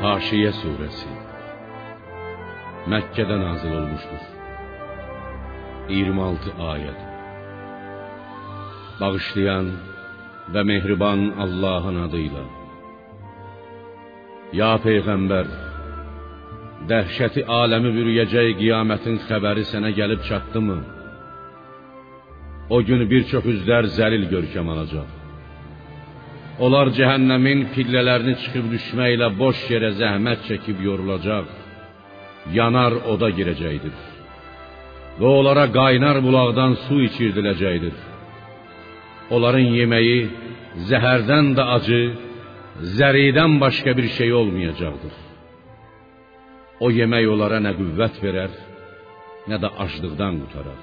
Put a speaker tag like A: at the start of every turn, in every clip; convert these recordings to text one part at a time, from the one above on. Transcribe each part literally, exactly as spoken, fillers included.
A: Haşiyə surəsi Məkkədə nazil olmuşdur. iyirmi altı ayəd. Bağışlayan və mehriban Allahın adıyla. Ya Peyğəmbər, dəhşəti aləmi bürüyəcək qiyamətin xəbəri sənə gəlib çatdı mı? O gün bir çox üzlər zəlil görkəm alacaq. Onlar cəhənnəmin pillələrini çıxıb düşməklə boş yerə zəhmət çəkib yorulacaq, yanar oda girəcəkdir. Və onlara qaynar bulaqdan su içirdiləcəkdir. Onların yeməyi zəhərdən də acı, zəridən başqa bir şey olmayacaqdır. O yemək onlara nə qüvvət verər, nə də aclıqdan qutarar.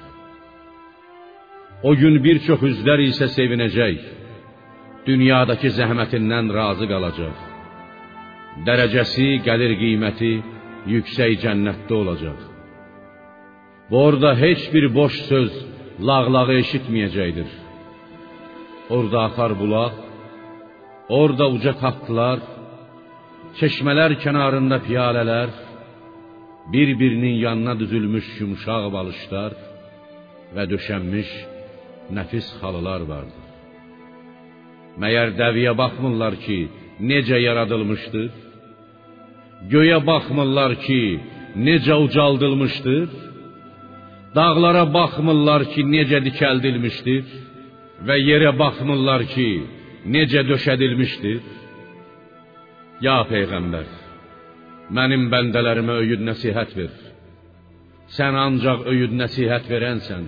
A: O gün bir çox üzlər isə sevinəcək, dünyadakı zəhmətindən razı qalacaq. Dərəcəsi, gəlir qiyməti yüksək cənnətdə olacaq. Və orada heç bir boş söz, lağlağı eşitməyəcəkdir. Orada axar bulaq, orada uca taxtlar, çeşmələr kənarında piyalələr, bir-birinin yanına düzülmüş yumşaq balışlar və döşənmiş nəfis xalılar vardır. Məyər dəviyə baxmırlar ki, necə yaradılmışdır? Göyə baxmırlar ki, necə ucaldılmışdır? Dağlara baxmırlar ki, necə dikəldilmişdir? Və yerə baxmırlar ki, necə döşədilmişdir? Ya Peyğəmbər, mənim bəndələrimə öyüd nəsihət ver. Sən ancaq öyüd nəsihət verənsən.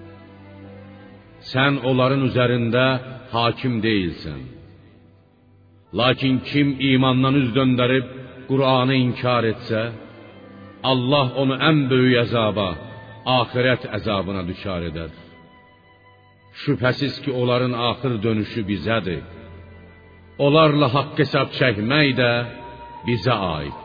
A: Sən onların üzərində hakim deyilsən. Lakin kim imandan üz döndərib Qur'anı inkar etsə, Allah onu ən böyük əzaba, axirət əzabına düçar edər. Şübhəsiz ki, onların axır dönüşü bizədir. Onlarla haqq hesab çəkmək də bizə aid.